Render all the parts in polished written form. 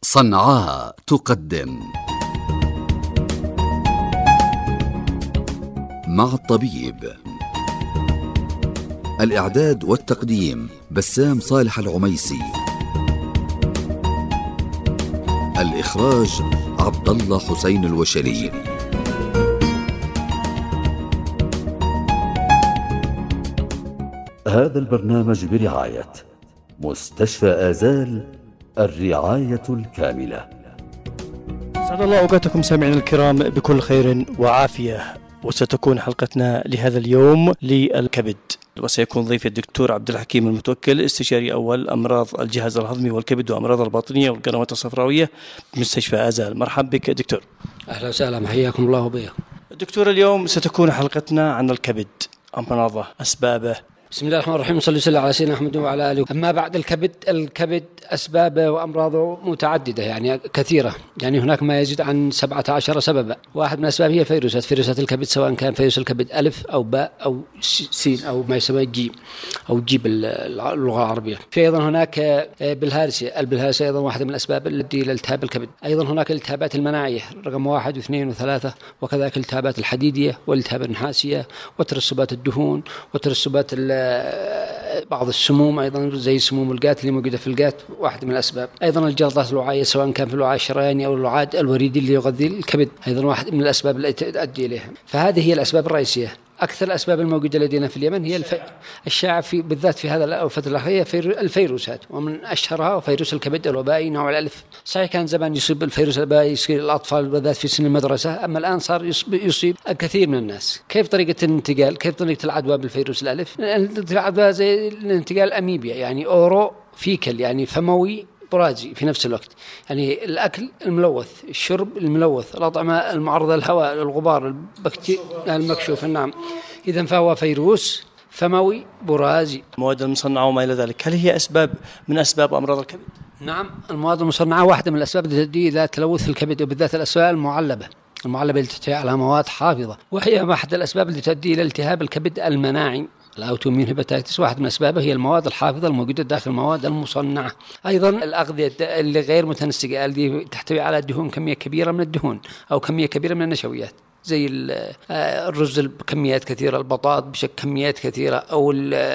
صنعاء تقدم مع الطبيب. الإعداد والتقديم بسام صالح العميسي. الإخراج عبد الله حسين الوشري. هذا البرنامج برعاية مستشفى آزال، الرعاية الكاملة. سعد الله أوقاتكم سامعين الكرام بكل خير وعافية، وستكون حلقتنا لهذا اليوم للكبد، وسيكون ضيف الدكتور عبد الحكيم المتوكل، استشاري أول أمراض الجهاز الهضمي والكبد وأمراض الباطنية والقنوات الصفراوية بمستشفى آزال. مرحبا بك دكتور. أهلا وسهلا، حياكم الله وبياكم. دكتور، اليوم ستكون حلقتنا عن الكبد، أمراضه، أسبابه. بسم الله الرحمن الرحيم، صلى الله على سيدنا محمد وعلى آله. أما بعد، الكبد أسبابه وأمراضه متعددة، يعني كثيرة، يعني هناك ما يزيد عن 17 سببا. واحد من الأسباب هي فيروسات الكبد، سواء كان فيروس الكبد ألف أو باء أو سين أو ما يسمى جي أو جي باللغة العربية. في أيضا هناك البلهارسيا أيضا واحدة من الأسباب التي لالتهاب الكبد. أيضا هناك الالتهابات المناعية رقم 1 و2 و3، وكذلك الالتهابات الحديدية والالتهاب النحاسية وترسبات الدهون وترسبات بعض السموم، أيضا زي سموم القات اللي موجودة في القات، واحدة من الأسباب. أيضا الجلطات الوعائية، سواء كان في الوعاء الشرياني أو الوعاء الوريدي اللي يغذي الكبد، أيضا واحد من الأسباب التي تؤدي إليها. فهذه هي الأسباب الرئيسية. أكثر الأسباب الموجودة لدينا في اليمن هي الشائع بالذات في هذا الفترة الأخيرة الفيروسات، ومن أشهرها فيروس الكبد الوبائي نوع الألف. صحيح كان زمان يصيب الفيروس الوبائي يصيب الأطفال بالذات في سن المدرسة، أما الآن صار يصيب الكثير من الناس. كيف طريقة الانتقال؟ كيف طريقة العدوى بالفيروس الألف؟ العدوى زي الانتقال الأميبيا، يعني أورو فيكل، يعني فموي برازي في نفس الوقت. يعني الأكل الملوث، الشرب الملوث، الأطعمة المعرضة للهواء، الغبار، البكتيريا المكشوف. نعم، إذا فهو فيروس فموي برازي. المواد المصنعة وما إلى ذلك، هل هي أسباب من أسباب أمراض الكبد؟ نعم، المواد المصنعة واحدة من الأسباب التي تؤدي إلى تلوث الكبد، وبالذات الأسباب المعلبة اللي تحتوي على مواد حافظة، وهي أحد الأسباب التي تؤدي إلى التهاب الكبد المناعي. الأوتوميون هيباتيتس واحد من أسبابه هي المواد الحافظة الموجودة داخل المواد المصنعة. أيضا الأغذية اللي غير متنسجة، اللي تحتوي على دهون، كمية كبيرة من الدهون أو كمية كبيرة من النشويات، زي الرز بكميات كثيرة، البطاط بكميات كثيرة، أو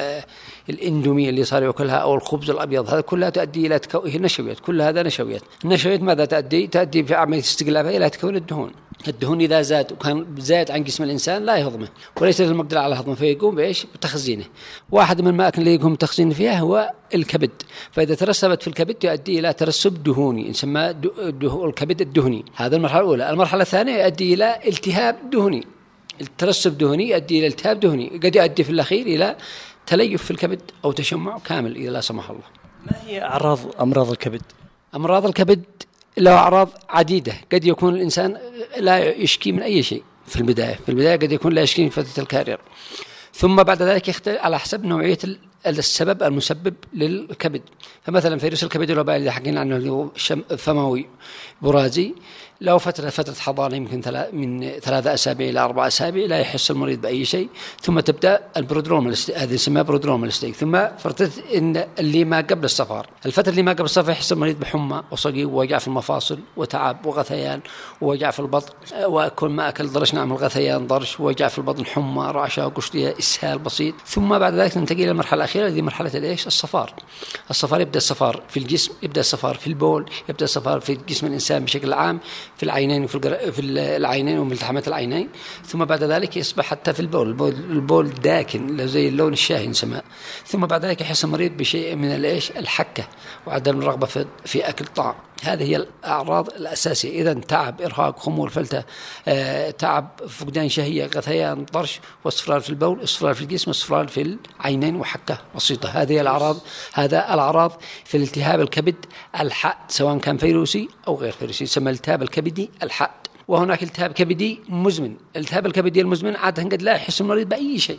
الاندومي اللي صار يأكلها، أو الخبز الأبيض، هذا كلها تؤدي إلى نشويات. كل هذا نشويات. النشويات ماذا تؤدي في عملية استغلافها إلى تكون الدهون إذا زاد وكان زاد عن جسم الإنسان لا يهضمه، وليس المقدرة على هضمه، فيقوم بإيش؟ بتخزينه. واحد من المآكل اللي يقوم بتخزينه فيها هو الكبد. فإذا ترسبت في الكبد يؤدي إلى ترسب دهوني يسمى الكبد الدهني. هذا المرحلة الأولى. المرحلة الثانية يؤدي إلى التهاب دهني. الترسب دهني يؤدي إلى التهاب دهني، قد يؤدي في الأخير إلى تليف في الكبد أو تشمع كامل إذا لا سمح الله. ما هي أعراض أمراض الكبد؟ أمراض الكبد له أعراض عديدة. قد يكون الإنسان لا يشكي من أي شيء في البداية قد يكون لا يشكي من فترة الكارير، ثم بعد ذلك يختلف على حسب نوعية السبب المسبب للكبد. فمثلا فيروس الكبد الوبائي اللي حكينا عنه اللي هو فموي برازي، لو فترة حضانة يمكن من 3 أسابيع إلى 4 أسابيع لا يحس المريض بأي شيء، ثم تبدأ البرودرومال، هذه اسمها برودرومال ستيج، ثم فترة اللي ما قبل السفر. الفترة اللي ما قبل السفر يحس المريض بحمى وصقيع ووجع في المفاصل وتعب وغثيان ووجع في البطن، وكل ما أكل ضرش، نعم الغثيان ضرش، ووجع في البطن، حمى، رعشة وقشطية، إسهال بسيط. ثم بعد ذلك ننتقل إلى المرحلة الأخيرة، هذه مرحلة الإيش؟ الصفار. يبدأ الصفار في الجسم، يبدأ الصفار في البول، يبدأ الصفار في جسم الإنسان بشكل عام، في العينين وفي العينين وملتحمات العينين. ثم بعد ذلك يصبح حتى في البول داكن زي اللون الشاهي نسمى. ثم بعد ذلك يحس المريض بشيء من الحكة وعدم الرغبة في أكل الطعام. هذه هي الأعراض الأساسية. إذن تعب، إرهاق، خمول، فلتة، تعب، فقدان شهية، غثيان، طرش، واصفرار في البول، اصفرار في الجسم، اصفرار في العينين، وحكة بسيطة. هذه الأعراض. هذا الأعراض في الالتهاب الكبد الحاد، سواء كان فيروسي أو غير فيروسي، يسمى الالتهاب الكبدي الحاد. وهناك التهاب كبدي مزمن. الالتهاب الكبدي المزمن عادة قد لا يحس المريض بأي شيء،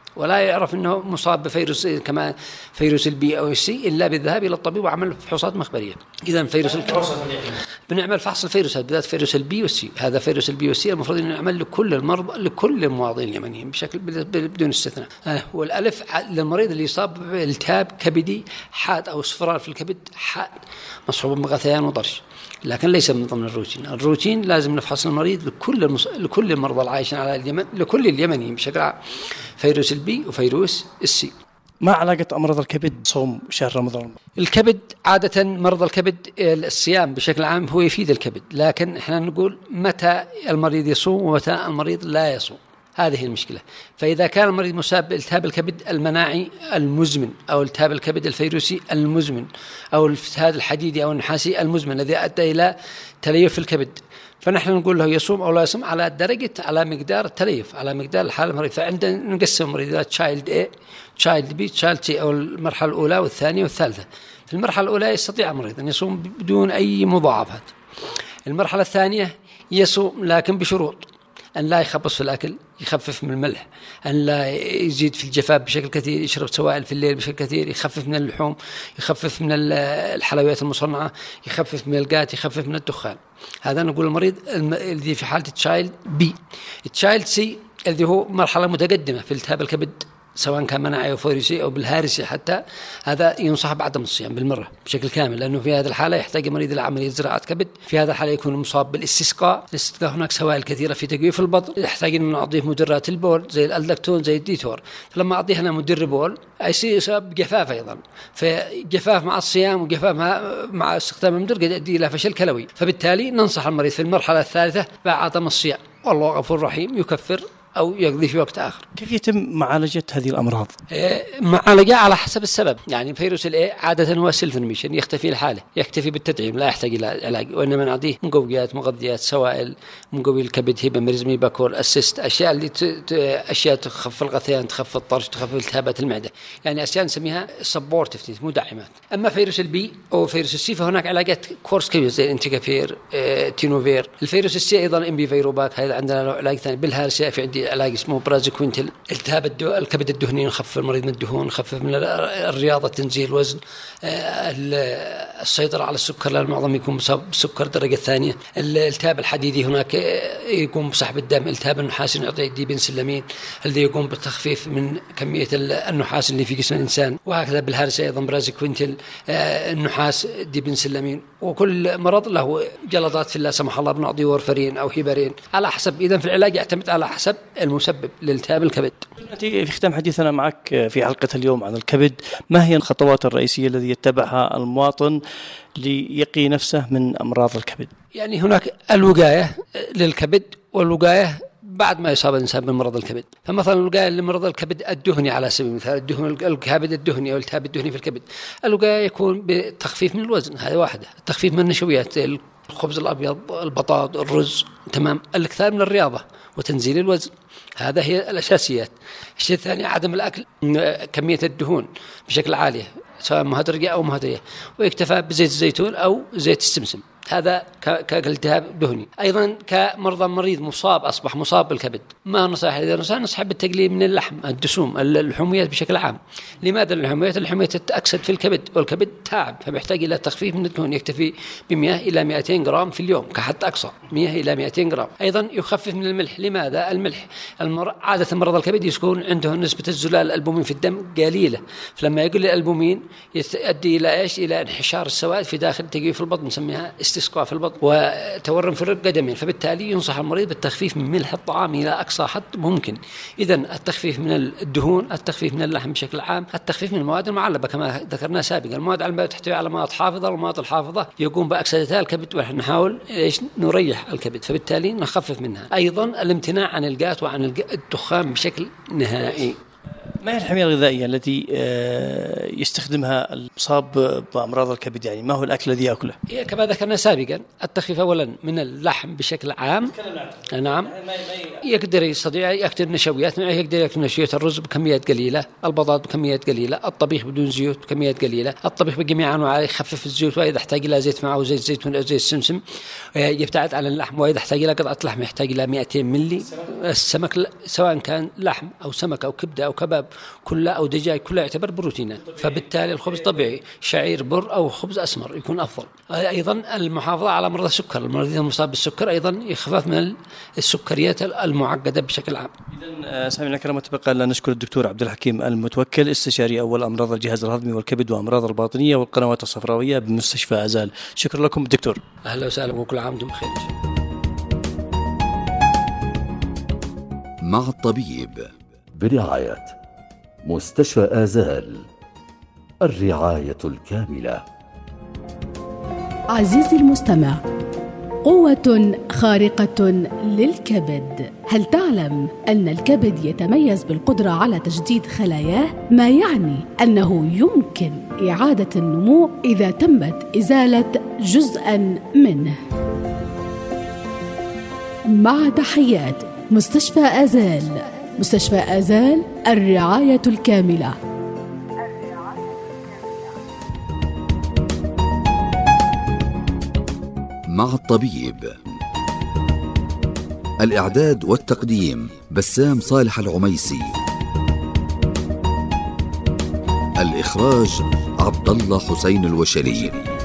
ولا يعرف أنه مصاب بفيروس كما فيروس البي أو السي إلا بالذهاب إلى الطبيب وعمل فحوصات مخبرية. إذا فيروس بنعمل فحص الفيروسات بالذات فيروس البي والسي. هذا فيروس البي والسي المفروض أن نعمل لكل المرضى لكل المواطنين اليمنيين بشكل بدون استثناء. والألف للمريض اللي يصاب بالتهاب كبدي حاد أو اصفرار في الكبد حاد مصحوب بغثيان وطرش، لكن ليس من ضمن الروتين. الروتين لازم نفحص المريض لكل المرضى العايشين على اليمن، لكل اليمنيين بشكل عام، فيروس البي وفيروس السي. ما علاقة أمراض الكبد صوم شهر رمضان؟ الكبد عادة مرضى الكبد الصيام بشكل عام هو يفيد الكبد، لكن احنا نقول متى المريض يصوم ومتى المريض لا يصوم، هذه المشكلة. فإذا كان المريض مصاب بالتهاب الكبد المناعي المزمن أو التهاب الكبد الفيروسي المزمن أو الالتهاب الحديدي أو النحاسي المزمن الذي أدى إلى تليف في الكبد، فنحن نقول له يصوم أو لا يصوم على درجة، على مقدار التليف، على مقدار الحالة المريض. فعندنا نقسم المريض إلى تشايلد A تشايلد B تشايلد C أو المرحلة الأولى والثانية والثالثة. في المرحلة الأولى يستطيع المريض أن يصوم بدون أي مضاعفات. المرحلة الثانية يصوم لكن بشروط: أن لا يخبص في الأكل، يخفف من الملح، أن لا يزيد في الجفاف بشكل كثير، يشرب سوائل في الليل بشكل كثير، يخفف من اللحوم، يخفف من الحلويات المصنعة، يخفف من القات، يخفف من الدخان. هذا نقول المريض الذي في حالة تشايلد بي. تشايلد سي الذي هو مرحلة متقدمة في التهاب الكبد سواء كان مناعي أو فيروسي أو بالهارسي، حتى هذا ينصح بعدم الصيام بالمرة بشكل كامل، لأنه في هذه الحالة يحتاج المريض إلى عملية زراعة كبد. في هذا الحالة يكون مصاب بالاستسقاء. الاستسقاء هناك سوائل كثيرة في تجويف البطن، يحتاج أن نعطيه مدرات البول زي الألدكتون زي الديتور. فلما أعطيه أنا مدر بول يصير بجفاف أيضا، فجفاف مع الصيام وجفاف مع استخدام المدر قد يؤدي إلى فشل كلوي. فبالتالي ننصح المريض في المرحلة الثالثة بعدم الصيام، والله غفور رحيم يكفر أو يقضي في وقت آخر. كيف يتم معالجة هذه الأمراض؟ معالجة على حسب السبب. يعني فيروس الإيه عادة هو سيلف ريميشن، يختفي الحالة، يكتفي بالتدعيم، لا يحتاج إلى علاج، وإنما نعطيه مقويات، مغذيات، سوائل، مقوي الكبد، هيباميريزم، باكول، أسيست، أشياء اللي أشياء تخفف الغثيان، تخفف الطرش، تخفف التهابات المعدة، يعني أشياء نسميها سبورتيف مدعمات. أما فيروس البي أو فيروس السي فهناك علاجات كورس كبير زي الانتيكافير، تينوفير. الفيروس السي أيضا إمبي فيروباك، هذا عندنا علاج ثاني. بالهارسيا في عندي علاج اسمه برازيكوينتل. التهاب الكبد الدهني نخفف المريض من الدهون، نخفف من الرياضة، تنزيل الوزن، السيطرة على السكر لأن المعظم يكون مصاب بسكر درجة ثانية. الالتهاب الحديدي هناك يقوم بسحب الدم. التهاب النحاسي نعطيه ديبنسلامين الذي يقوم بالتخفيف من كمية النحاس اللي في جسم الإنسان. وهكذا بالهارسيا أيضا برازيكوينتل، النحاس، ديبنسلامين. وكل مرض له جلطات في لا سمح الله بنعطيه وارفرين أو هيبرين على حسب. إذن في العلاج يعتمد على حسب المسبب للالتهاب الكبد. في ختام حديثنا معك في حلقة اليوم عن الكبد، ما هي الخطوات الرئيسية التي يتبعها المواطن ليقي نفسه من أمراض الكبد؟ يعني هناك الوقاية للكبد والوقاية بعد ما يصاب الإنسان بمرض الكبد. فمثلا الوقاية لمرض الكبد الدهني على سبيل المثال، الكبد الدهني أو التهاب الدهني في الكبد، الوقاية يكون بتخفيف من الوزن، هذه واحدة. التخفيف من النشويات، الخبز الأبيض، البطاط، الرز، تمام. الإكثار من الرياضة وتنزيل الوزن، هذا هي الأساسيات. الشيء الثاني عدم الأكل كمية الدهون بشكل عالي سواء مهدرجة أو مهدرية، ويكتفى بزيت الزيتون أو زيت السمسم، هذا كالتهاب دهني. أيضا كمرضى مريض مصاب أصبح مصاب بالكبد، ما نصح إذا نصح بالتقليل من اللحم، الدسوم، اللحوميات بشكل عام. لماذا اللحوميات؟ اللحوميات تتأكسد في الكبد والكبد تعب، فبيحتاج إلى تخفيف من الدهون، يكتفي ب100 إلى 200 جرام في اليوم كحد أقصى، 100 إلى 200 جرام. أيضا يخفف من الملح. لماذا الملح؟ عادة مرضى الكبد يكون عنده نسبة الزلال الألبومين في الدم قليلة، فلما يقل الألبومين يؤدي إلى إيش؟ إلى انحشار السوائل في داخل تجويف البطن، نسميها استسقاء في البطن وتورم في القدمين. فبالتالي ينصح المريض بالتخفيف من ملح الطعام إلى أقصى حد ممكن. إذن التخفيف من الدهون، التخفيف من اللحم بشكل عام، التخفيف من المواد المعلبة كما ذكرنا سابقا. المواد المعلبة تحتوي على مواد حافظة، والمواد الحافظة يقوم بأكسدتها الكبد، ونحن نحاول نريح الكبد، فبالتالي نخفف منها. أيضا الامتناع عن القات وعن الدخان بشكل نهائي. ما هي الحمية الغذائية التي يستخدمها المصاب بأمراض الكبد؟ يعني ما هو الأكل الذي يأكله؟ هي كما ذكرنا سابقا التخفيف أولا من اللحم بشكل عام. نعم. يقدر يستطيع يأكل نشويات، يقدر يأكل نشويات الرز بكميات قليلة، البطاطا بكميات قليلة، الطبيخ بدون زيوت بكميات قليلة، الطبيخ بجميع أنواعه يخفف الزيوت، وإذا احتاج إلى زيت معه زيت زيتون أو زيت سمسم يبتعد عن اللحم، وإذا احتاج إلى قطعة لحم يحتاج إلى 200 ملي. السمك سواء كان لحم أو سمك أو كبدة أو كباب كله أو دجاج كله يعتبر بروتينات، فبالتالي الخبز طبيعي شعير بر أو خبز أسمر يكون أفضل. أيضا المحافظة على مرضى السكر، المريض المصاب بالسكر أيضا يخفف من السكريات المعقدة بشكل عام. إذن سامعنا الكرام، تبقى لنا نشكر الدكتور عبد الحكيم المتوكل، استشاري أول أمراض الجهاز الهضمي والكبد وأمراض الباطنية والقنوات الصفراوية بمستشفى أزال. شكرا لكم دكتور. أهلا وسهلا وكل عام وانتم بخير. مع الطبيب برعاية مستشفى آزال، الرعاية الكاملة. عزيزي المستمع، قوة خارقة للكبد. هل تعلم أن الكبد يتميز بالقدرة على تجديد خلاياه؟ ما يعني أنه يمكن إعادة النمو إذا تمت إزالة جزءاً منه. مع تحيات مستشفى آزال. مستشفى آزال، الرعاية الكاملة. مع الطبيب. الإعداد والتقديم بسام صالح العميسي. الإخراج عبد الله حسين الوشري.